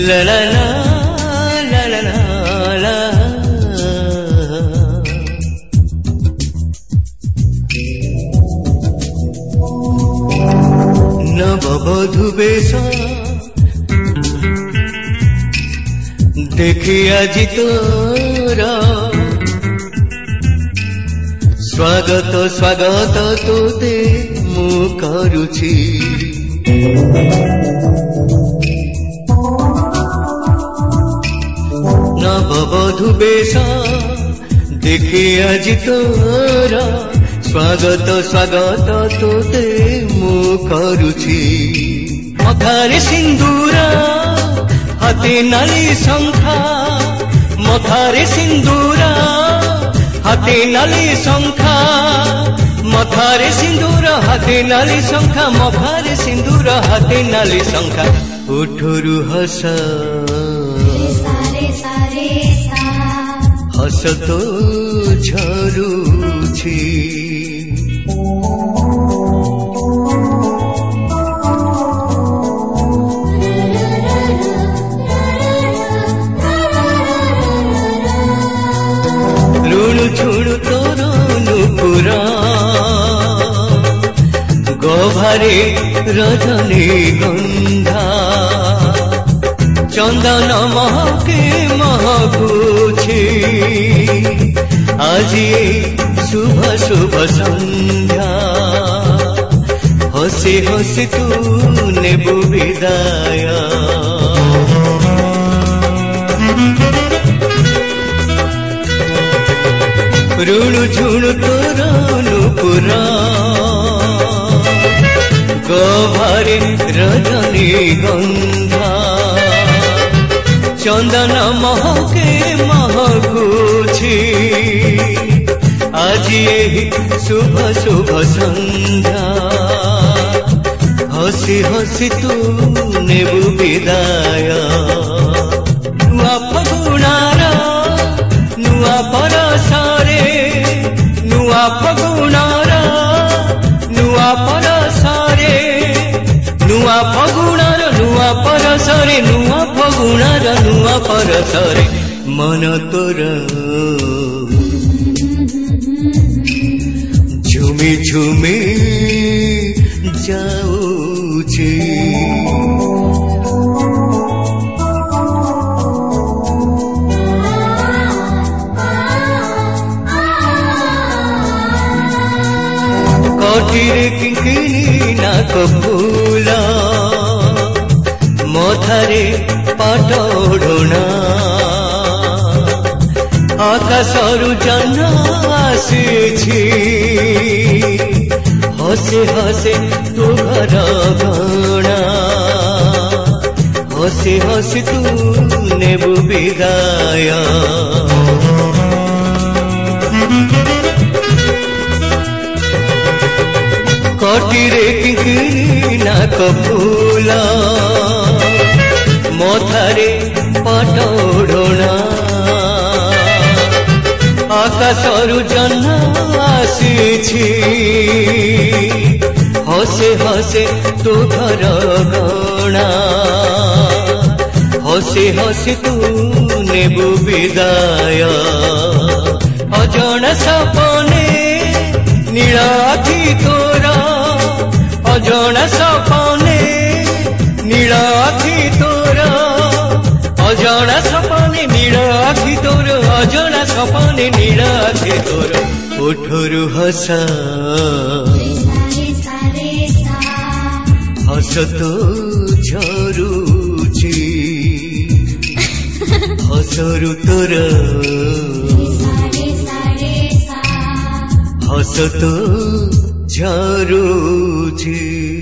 ला ला ला ला ला ला ला। नवबधू बेश देखी आजी तोर स्वागत स्वागत तोते मु करुछि। नवबधू बेश देखी आजी तोर स्वागत स्वागत तोते मु करुछि। मथारे सिंदूर हाथे नाली शंखा, मथारे सिंदूर हाथे नाली शंखा, मथारे सिंदूर हाथे नाली शंखा, मथारे सिंदूर हाथे नाली शंखा। उठुरु हस हस तो झरुछि। छुणु तोर नुपुर गभारे रजनी गंधा, चंदन महके महकुछि। आज शुभ शुभ संध्या हसी हसी तू नेबु विदाय। रुणु झुणु तोर नुपुर गभारे रजनी गंधा, चंदन महके महकुछि। आज यही शुभ शुभ संध्या हसी हसी तू नेबु विदाय। नुआ फगुणार नुआ परसरे, नुआ फगुणार नुआ परसरे, नुआ फगुणार नुआ परसरे, नुआ फगुणार नुआ परसरे। मन तोर झुमी झुमी जाऊछि। कटिरे किंकिनी नाक फूल मथारे पाट ओढ़ना, आकाशरु जह्न आसीछि। हसे हसे तू घर गणा, हसे हसे तू नेबु विदाय। कटिरे किंकिनी नाक फूल मथारे पाट ओढ़ना, आकाशरु जह्न आसीछि। हसे हसे तू घर गणा, हसे हसे तू नेबु विदाय। अजण सपने नील आखि तोर, अजण सपने नील आखि तोर, अजण सपने नील आखि तोर, अजण सपने नील आखि तोर। ओठरु हस हस तो झरुछि। हसरु तोर हस तो झरुछि।